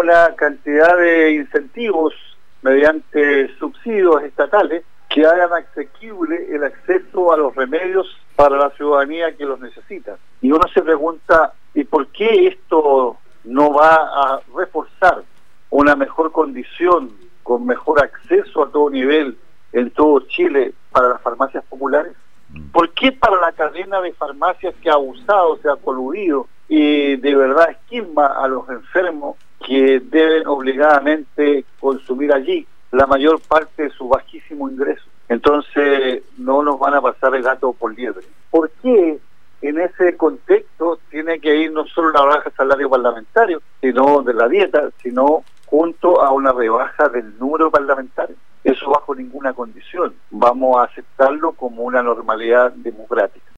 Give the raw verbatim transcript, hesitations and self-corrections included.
una cantidad de incentivos mediante subsidios estatales que hagan asequible el acceso a los remedios para la ciudadanía que los necesita. Y uno se pregunta, ¿y por qué esto no va a reforzar una mejor condición, con mejor acceso a todo nivel en todo Chile para las farmacias populares? ¿Por qué para la cadena de farmacias que ha abusado, se ha coludido y de verdad esquilma a los enfermos que deben obligadamente consumir allí la mayor parte de su bajísimo ingreso? Entonces no nos van a pasar el gato por liebre. ¿Por qué en ese contexto tiene que ir no solo la baja de salario parlamentario, sino de la dieta, sino junto a una rebaja del número parlamentario? Eso bajo ninguna condición vamos a aceptarlo como una normalidad democrática.